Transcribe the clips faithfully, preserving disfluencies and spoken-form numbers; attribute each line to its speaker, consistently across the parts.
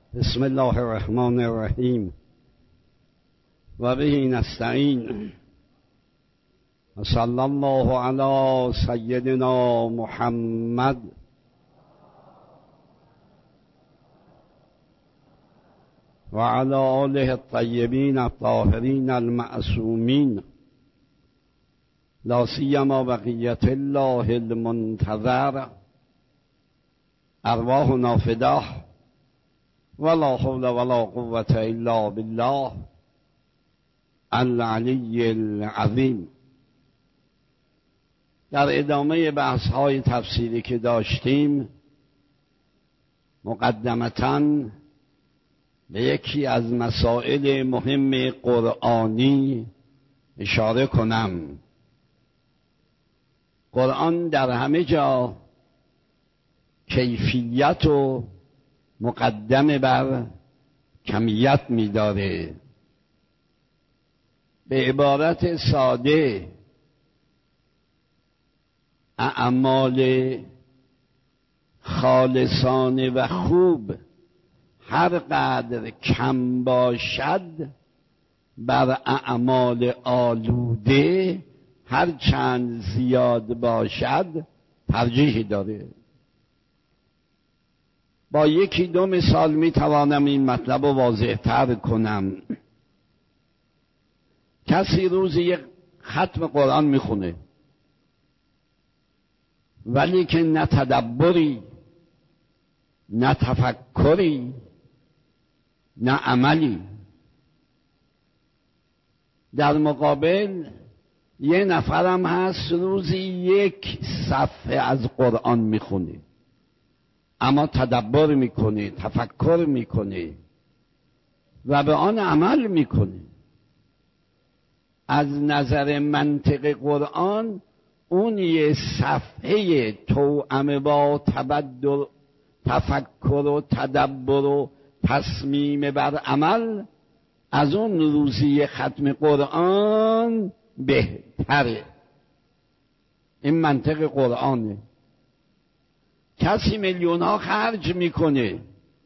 Speaker 1: بسم الله الرحمن الرحیم و به نستعین و صلی الله علی سیدنا محمد و علی آله الطیبین الطاهرین المعصومین لا سیما بقیت الله المنتظر ارواحنا فداه ولا حول ولا قوة الا بالله العلی العظیم. در ادامه بحث های تفسیری که داشتیم مقدمتاً به یکی از مسائل مهم قرآنی اشاره کنم. قرآن در همه جا کیفیت و مقدم بر کمیت می‌داره. به عبارت ساده اعمال خالصانه و خوب هر قدر کم باشد بر اعمال آلوده هر چند زیاد باشد ترجیح داره. با یکی دو مثال می توانم این مطلب رو واضح تر کنم. کسی روزی یک ختم قرآن میخونه ولی که نه تدبری نه تفکری نه عملی. در مقابل یه نفرم هست روزی یک صفحه از قرآن میخونه اما تدبر میکنه، تفکر میکنه و به آن عمل میکنه. از نظر منطق قرآن اون یه صفحه توأم با تبدل تفکر و تدبر و تصمیم بر عمل از اون روزی ختم قرآن بهتره. این منطق قرآنه. کسی میلیون ها خرج میکنه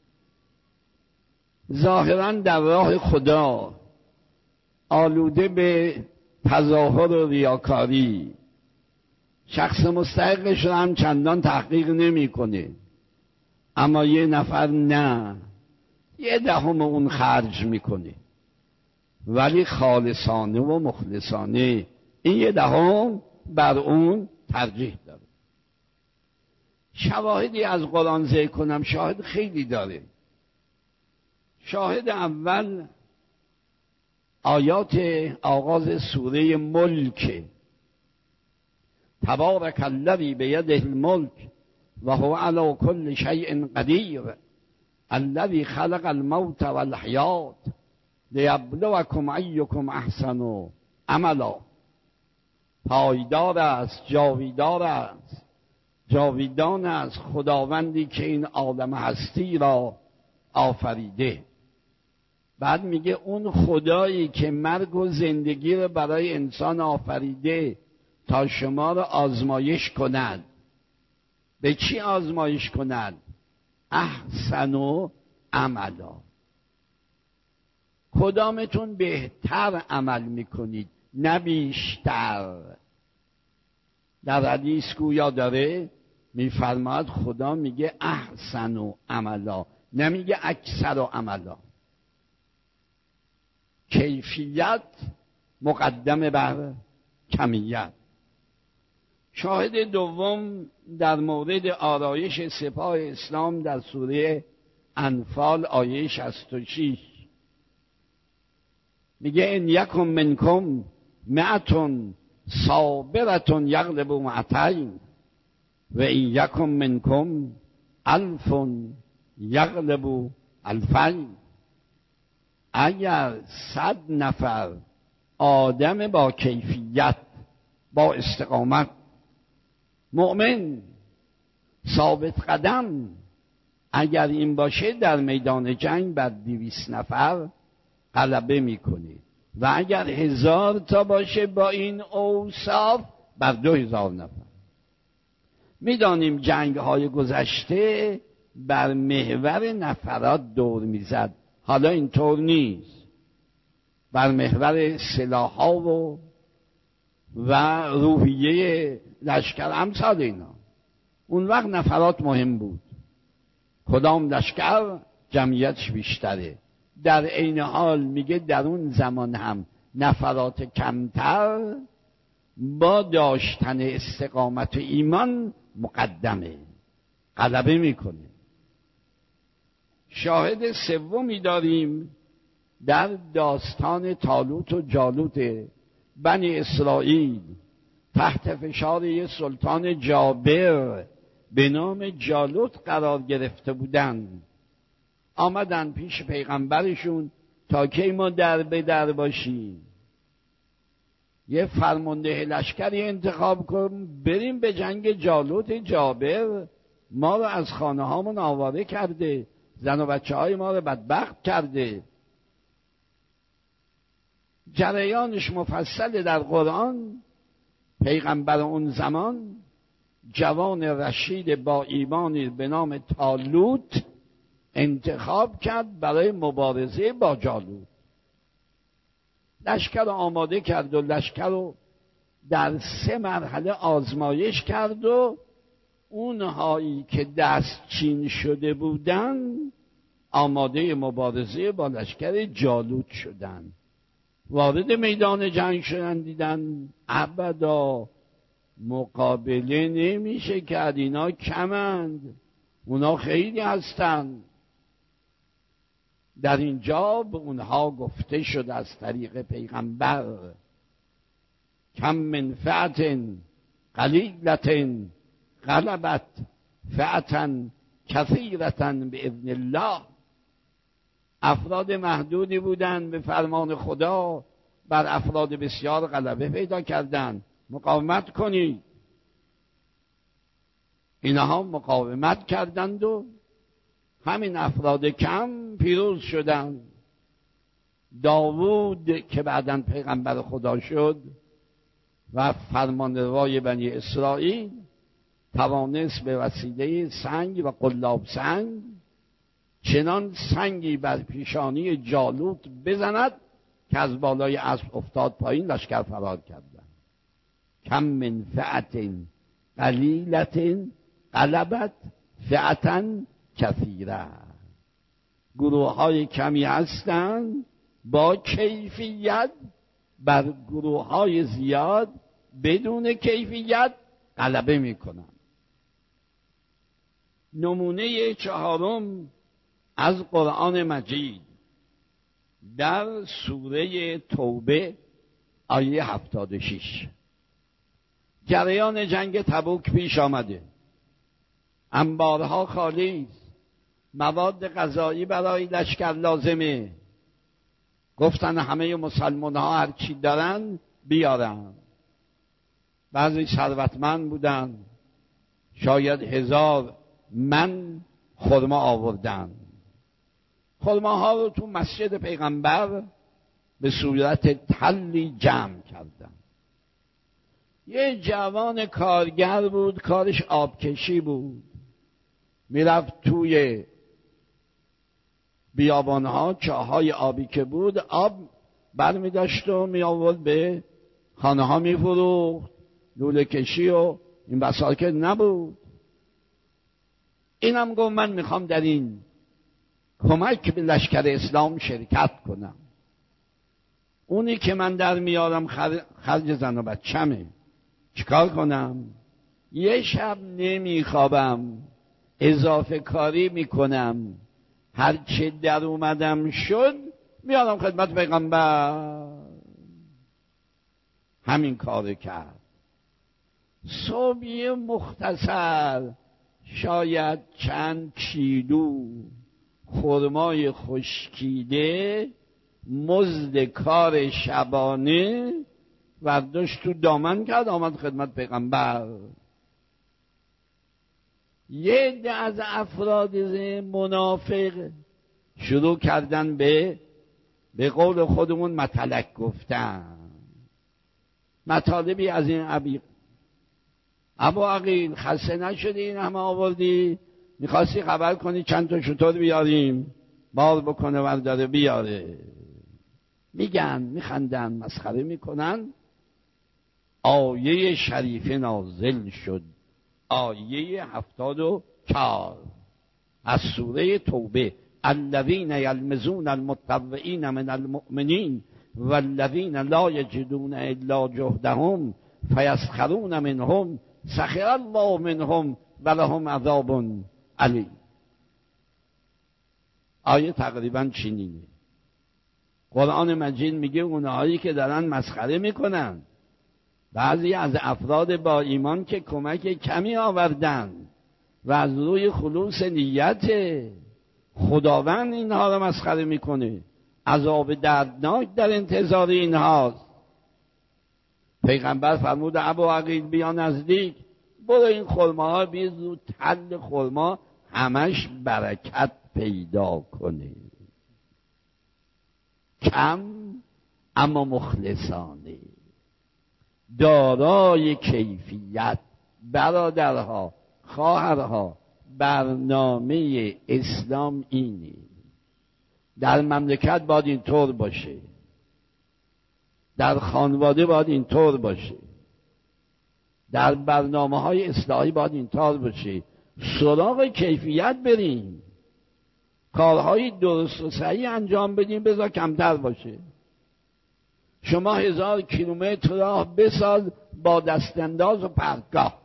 Speaker 1: ظاهرا در راه خدا آلوده به تظاهر و ریاکاری، شخص مستحقش رو هم چندان تحقیق نمیکنه، اما یه نفر نه یه دهم اون خرج میکنه ولی خالصانه و مخلصانه این یه دهم بر اون ترجیح داره. شواهدی از قرآن ذکر کنم، شاهد خیلی داره. شاهد اول آیات آغاز سوره ملک، تبارک الذی بیده الملک و هو علی کل شیء قدیر الذی خلق الموت والحیات لیبلوکم ایکم احسن عملا. پایدار است، جاویدار است، جاویدان است خداوندی که این عالم هستی را آفریده. بعد میگه اون خدایی که مرگ و زندگی را برای انسان آفریده تا شما را آزمایش کند. به چی آزمایش کند؟ احسن و عملا. کدامتون بهتر عمل میکنید نه بیشتر. در حدیث گویا داره میفرماد خدا میگه احسن و عملا، نمیگه اکثر و عملا. کیفیت مقدم بر کمیت. شاهد دوم در مورد آرایش سپاه اسلام در سوره انفال آیه شصت و شش میگه ان یکم منکم مئتون صابرتون یغلبوا مئتین و این یکم منکم الفون یغلبوا الفین. اگر صد نفر آدم با کیفیت، با استقامت، مؤمن، ثابت قدم اگر این باشه در میدان جنگ بر دویست نفر غلبه میکنه و اگر هزار تا باشه با این اوصاف بر دو هزار نفر. میدانیم جنگ های گذشته بر محور نفرات دور میزد. حالا اینطور نیست، بر محور سلاح‌ها و و روحیه لشکر امثال اینا. اون وقت نفرات مهم بود، کدام لشکر جمعیتش بیشتره. در عین حال میگه در اون زمان هم نفرات کمتر با داشتن استقامت و ایمان مقدمه، غلبه میکنه. شاهد سومی داریم در داستان طالوت و جالوت. بنی اسرائیل تحت فشار یه سلطان جابر به نام جالوت قرار گرفته بودن. آمدن پیش پیغمبرشون تا کی ما در به در باشیم، یه فرمانده لشکری انتخاب کن بریم به جنگ. جالوت جابر ما رو از خانه هامون آواره کرده، زن و بچه های ما رو بدبخت کرده. جریانش مفصل در قرآن. پیغمبر اون زمان جوان رشید با ایمانی به نام طالوت انتخاب کرد برای مبارزه با جالوت. لشکر رو آماده کرد و لشکر رو در سه مرحله آزمایش کرد و اونهایی که دستچین شده بودن آماده مبارزه با لشکر جالوت شدن. وارد میدان جنگ شدن، دیدن ابدا مقابله نمیشه کرد، اینا کمند، اونا خیلی هستند. در اینجا به اونها گفته شد از طریق پیغمبر کم من فئة قلیلة غلبت فئة کثیرة باذن الله. افراد محدودی بودند به فرمان خدا بر افراد بسیار غلبه پیدا کردند. مقاومت کنید. اینها مقاومت کردند و همین افراد کم پیروز شدند. داوود که بعداً پیغمبر خدا شد و فرمانروای بنی اسرائیل توانست به وسیله سنگ و قلاب سنگ چنان سنگی بر پیشانی جالوت بزند که از بالای اسب افتاد پایین، لشکر فرار کردند. کم من فئة قلیلة غلبت فئة کثیره. گروه های کمی هستند با کیفیت بر گروه های زیاد بدون کیفیت غلبه میکنند. نمونه چهارم از قرآن مجید در سوره توبه آیه هفتاد و شش. جریان جنگ تبوک پیش آمده، انبارها خالی است، مواد غذایی برای لشکر لازمه. گفتن همه مسلمان ها هر چی دارن بیارن. بعضی ثروتمند بودن، شاید هزار من خرما آوردن. خرماها رو تو مسجد پیغمبر به صورت تلی جمع کردن. یه جوان کارگر بود، کارش آبکشی بود، میرفت توی بیابانها، چاهای آبی که بود، آب برمی داشت و می آورد به خانه ها می فروخت. لوله کشی و این بسار که نبود. اینم گفت من میخوام در این کمک به لشکر اسلام شرکت کنم. اونی که من در میارم خرج زن و بچمه، چیکار کنم؟ یه شب نمیخوابم، اضافه کاری میکنم، هر چه در اومدم شد میارم خدمت پیغمبر. همین کار کرد. صبحی مختصر شاید چند کیلو خرمای خشکیده مزد کار شبانه ورداشت تو دامن کرد، آمد خدمت پیغمبر. یه عده از افراد منافق شروع کردن به به قول خودمون مطلق گفتن. مطالبی از این عبیق: ابا عقیل خسته نشدی این همه آوردی؟ میخواستی خبر کنی چند تا شتر بیاریم، بار بکنه ورداره بیاره. میگن، میخندن، مسخره میکنن. آیه شریفه نازل شد، آیه هفتاد و چهار از سوره توبه: الذین یلمزون المطوعین من المؤمنین والذین لا یجدون الا جهدهم فیسخرون منهم سخر الله منهم ولهم عذاب علیم. آیه تقریبا چنینه. قرآن مجید میگه اونهایی که دارن مسخره میکنن بعضی از افراد با ایمان که کمک کمی آوردن و از روی خلوص نیت، خداوند اینها رو مسخره میکنه، عذاب دردناک در انتظار اینهاست. پیغمبر فرمود ابو عقیل بیا نزدیک، برو این خرماها بی زود تل خرما همش برکت پیدا کنه، کم اما مخلصانه، دارای کیفیت. برادرها، خواهرها، برنامه اسلام اینه. در مملکت باید اینطور باشه، در خانواده باید اینطور باشه، در برنامه های اصلاحی باید اینطور باشه. سراغ کیفیت بریم، کارهای درست و صحیح انجام بدیم، بذار کمتر باشه. شما هزار کیلومتر راه بساز با دستانداز و پرتگاه،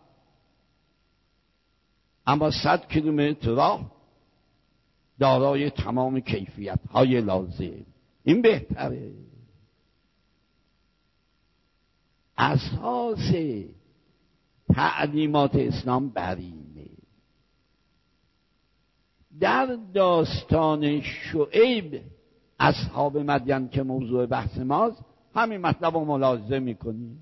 Speaker 1: اما صد کیلومتر راه دارای تمام کیفیت های لازم. این بهتره. اساس تعلیمات اسلام برینه. در داستان شعیب اصحاب مدین که موضوع بحث ماست، همین مطلب رو ملاحظه میکنیم.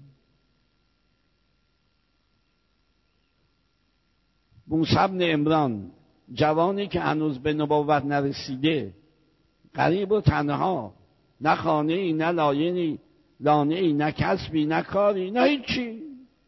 Speaker 1: موسی بن عمران، جوانی که هنوز به نبوت نرسیده، غریب و تنها، نه خانه ای، نه لاینی، لانه ای، نه کسبی، نه کاری، نه هیچی،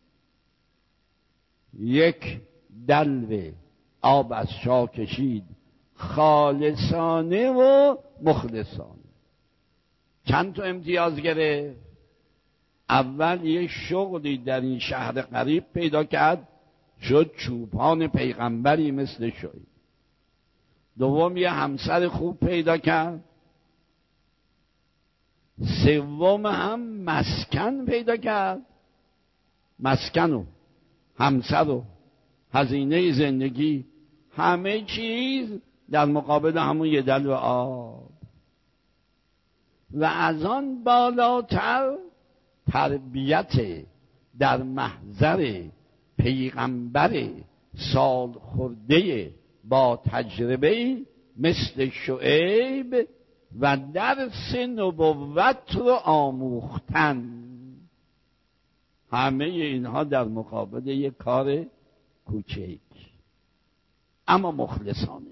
Speaker 1: یک دلو آب از شاه کشید، خالصانه و مخلصانه. چند تا امتیاز گرفت. اول یه شغلی در این شهر غریب پیدا کرد، شد چوپان پیغمبری مثل شعیب. دوم یه همسر خوب پیدا کرد. سوم هم مسکن پیدا کرد، مسکن و همسر و هزینه زندگی، همه چیز در مقابل همون یه دلو آب. و از آن بالاتر تربیت در محضر پیغمبر سال خورده با تجربه مثل شعیب و درس نبوت رو آموختن. همه اینها در مقابل یک کار کوچک اما مخلصانه.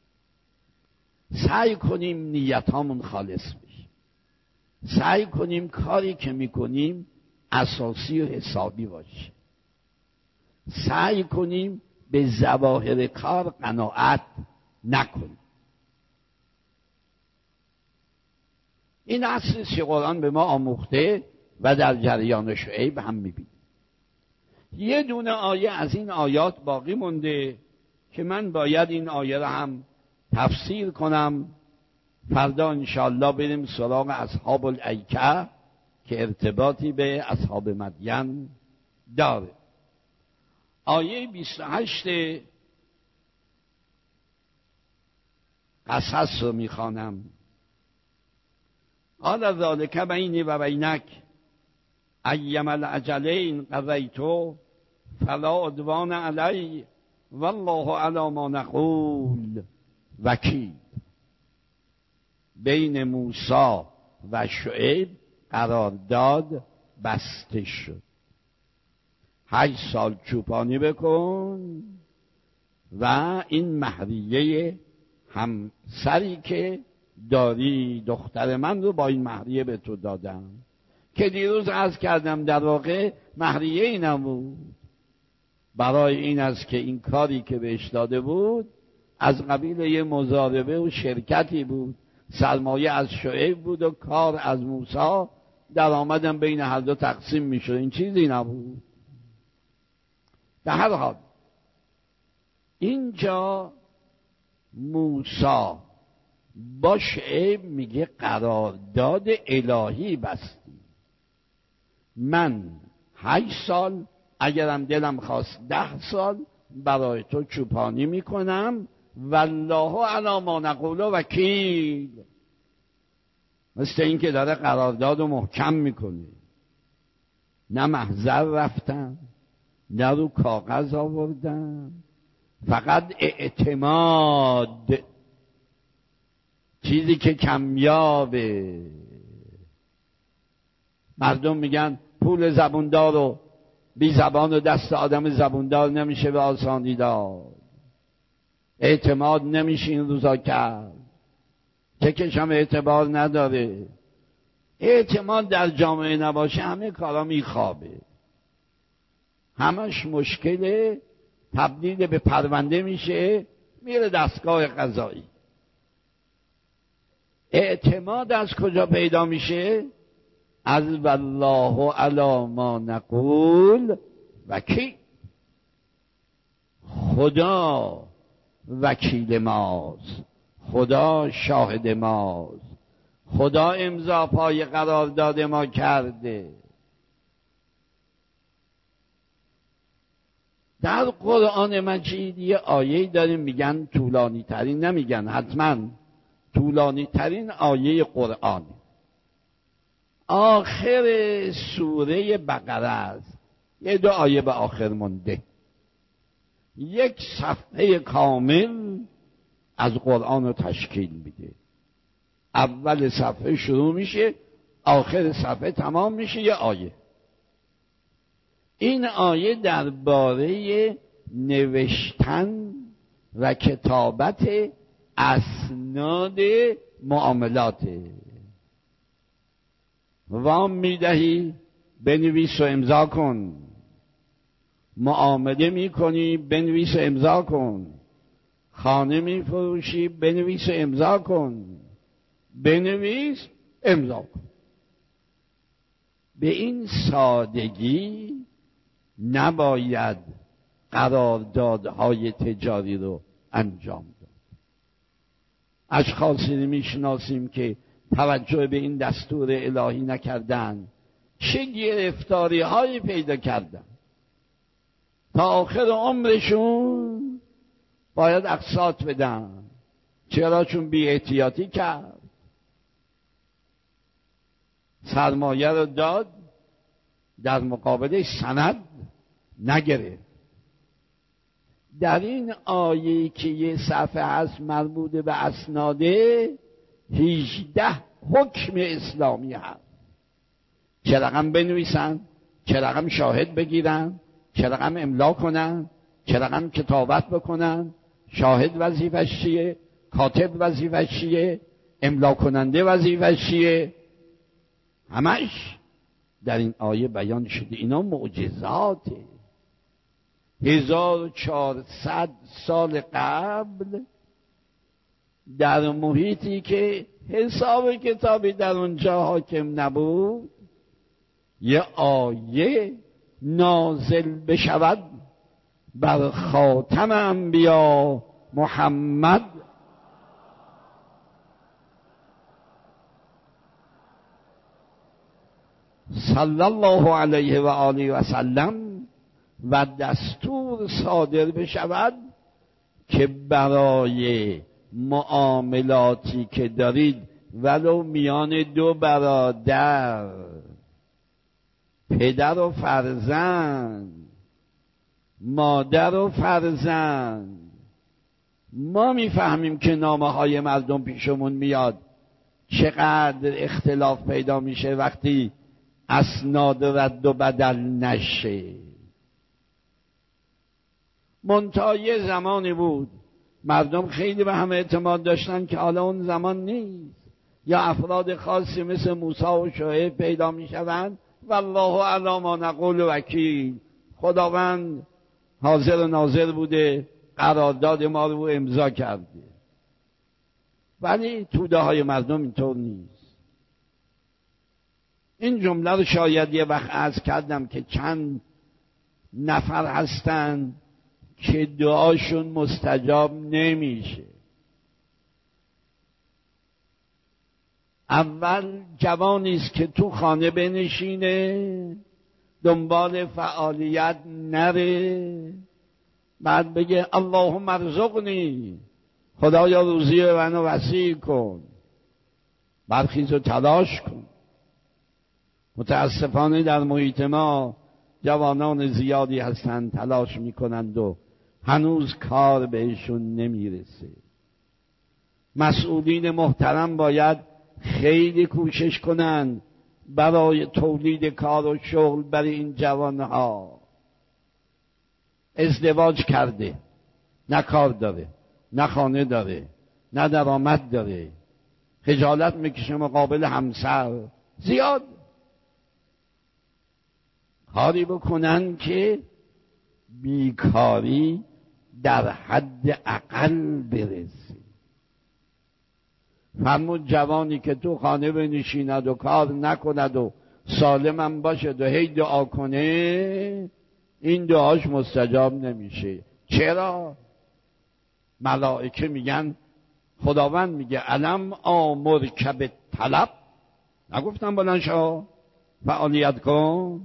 Speaker 1: سعی کنیم نیتامون خالص بشه، سعی کنیم کاری که میکنیم اساسی و حسابی باشه، سعی کنیم به ظواهر کار قناعت نکنیم. این اصلی که قرآن به ما آموخته و در جریان شعیب هم میبینیم. یه دونه آیه از این آیات باقی مونده که من باید این آیه رو هم تفسیر کنم. فردا انشاءالله بریم سراغ اصحاب الایکه که ارتباطی به اصحاب مدین داره. آیه بیست و هشت قصص رو میخوانم. قال ذالک بینی و بینک ایما الاجلین قضیتو فلا عدوان علی والله علی ما نقول وکیل. بین موسی و شعیب قرارداد بسته شد. هشت سال چوپانی بکن و این مهریه همسری که داری، دختر من رو با این مهریه به تو دادم، که دیروز عرض کردم در واقع مهریه ای نبود، برای این است که این کاری که بهش داده بود از قبیل یه مضاربه و شرکتی بود، سرمایه از شعیب بود و کار از موسی، در آمدن بین هر دو تقسیم میشد. این چیزی نبود. در هر حال اینجا موسی با شعیب میگه قرارداد الهی بستی، من هشت سال اگرم دلم خواست ده سال برای تو چوپانی میکنم، والله علی ما نقول وکیل. مثل این که داره قرارداد رو محکم میکنه، نه محضر رفتم نه رو کاغذ آوردم، فقط اعتماد، چیزی که کمیابه. مردم میگن پول زبوندار و بی زبان و دست آدم زبوندار نمیشه به آسانی داد، اعتماد نمیشه این روزا کرد، چکش هم اعتبار نداره. اعتماد در جامعه نباشه همه کارا میخوابه، همش مشکله، تبدیل به پرونده میشه، میره دستگاه قضایی. اعتماد از کجا پیدا میشه؟ از والله علی ما نقول وکیل. خدا وکیل ماست، خدا شاهد ماست، خدا امضا پای قرارداد ما کرده. در قرآن مجید یه آیه داریم میگن طولانی ترین، نمیگن حتما طولانی ترین آیه قرآن، آخر سوره بقره است. یه دو آیه به آخر مونده، یک صفحه کامل از قرآن رو تشکیل میده. اول صفحه شروع میشه، آخر صفحه تمام میشه یه آیه. این آیه درباره نوشتن و کتابت اسناد معاملاته. وام میدهی بنویس و امضا کن، معامله میکنی بنویس و امضا کن، خانه میفروشی بنویس و امضا کن، بنویس امضا کن. به این سادگی نباید قراردادهای تجاری رو انجام داد. اشخاصی رو میشناسیم که توجه به این دستور الهی نکردن، چه گرفتاری هایی پیدا کردن، تا آخر عمرشون باید اقساط بدن. چرا؟ چون بی احتیاطی کرد، سرمایه رو داد در مقابل سند نگرفت. در این آیه که یه صفحه هست مربوط به اسناده، هجده حکم اسلامی هست. چه رقم بنویسن، چه رقم شاهد بگیرن، چه رقم املا کنن، چه رقم کتابت بکنن، شاهد وظیفش چیه، کاتب وظیفش چیه، املا کننده وظیفش چیه، همش در این آیه بیان شده. اینا معجزاته. هزار و چهارصد سال قبل در محیطی که حساب کتابی در اونجا حاکم نبود، یه آیه نازل بشود بر خاتم انبیا محمد صلی الله علیه و آله و سلم و دستور صادر بشود که برای معاملاتی که دارید ولو میان دو برادر، پدر و فرزند، مادر و فرزند، ما میفهمیم که نامه های مردم پیشمون میاد چقدر اختلاف پیدا میشه وقتی اسناد رد و بدل نشه. منتها یه زمانی بود مردم خیلی به هم اعتماد داشتن که حالا اون زمان نیست، یا افراد خاصی مثل موسی و شعیب پیدا میشوند. والله علی ما نقول وکیل، خداوند حاضر و ناظر بوده، قرارداد ما رو امضا کرده، ولی توده های مردم اینطور نیست. این جمله رو شاید یه وقت عرض کردم که چند نفر هستن که دعاشون مستجاب نمیشه. اول جوانی است که تو خانه بنشینه، دنبال فعالیت نره، بعد بگه اللهم ارزقنی، خدایا روزی منو وسیع کن، برخیز و تلاش کن. متاسفانه در محیط ما جوانان زیادی هستند تلاش میکنند و هنوز کار بهشون نمیرسه. مسئولین محترم باید خیلی کوشش کنند برای تولید کار و شغل برای این جوانها. ازدواج کرده، نه کار داره، نه خانه داره، نه درآمد داره، خجالت میکشه مقابل همسر. زیاد کاری بکنن که بیکاری در حد اقل برسه. فرمود جوانی که تو خانه بنشیند و کار نکند و سالمم باشد و هی دعا کنه، این دعاش مستجاب نمیشه. چرا؟ ملائکه میگن، خداوند میگه علم آمرک بالطلب، نگفتم بلند شو فعالیت کن.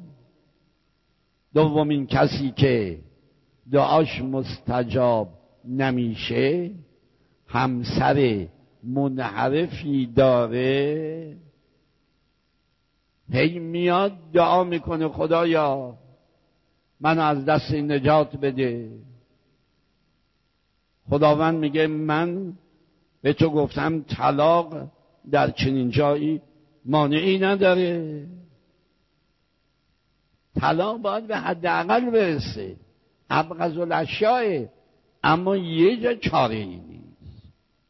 Speaker 1: دومین کسی که دعاش مستجاب نمیشه همسر منحرفی داره، هی میاد دعا میکنه خدایا منو از دست این نجات بده. خداوند میگه من به تو گفتم طلاق در چنین جایی مانعی نداره. طلاق باید به حداقل برسه، ابغض الاشیاء، اما یه جا چاره ای نیست.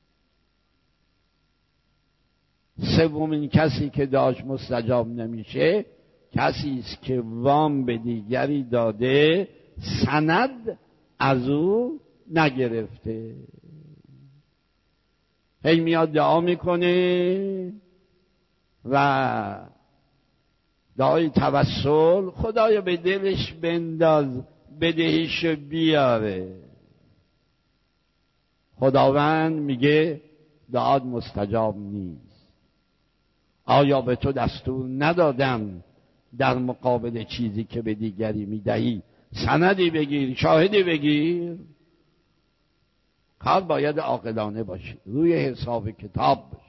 Speaker 1: سومین کسی که دعاش مستجاب نمیشه کسی است که وام به دیگری داده سند از او نگرفته. هی میاد دعا میکنه و دعای توسل، خدایا به دلش بنداز بدهیش بیاره. خداوند میگه دعات مستجاب نیست. آیا به تو دستور ندادم در مقابل چیزی که به دیگری میدهی سندی بگیر، شاهدی بگیر؟ کار باید عاقلانه باشه، روی حساب کتاب باشه.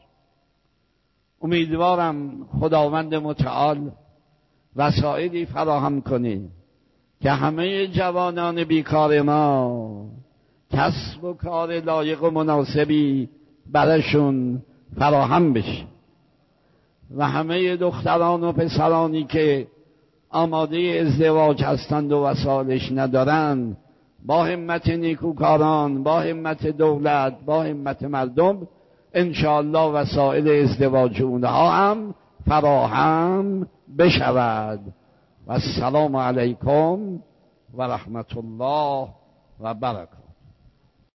Speaker 1: امیدوارم خداوند متعال وسایلی فراهم کنه که همه جوانان بیکار ما کسب و کار لایق و مناسبی براشون فراهم بشه و همه دختران و پسرانی که آماده ازدواج هستند و وسایلش ندارند با همت نیکوکاران، با همت دولت، با همت مردم انشاءالله وسایل ازدواج اونها هم فراهم بشود. و السلام علیکم و رحمت الله و برکاته.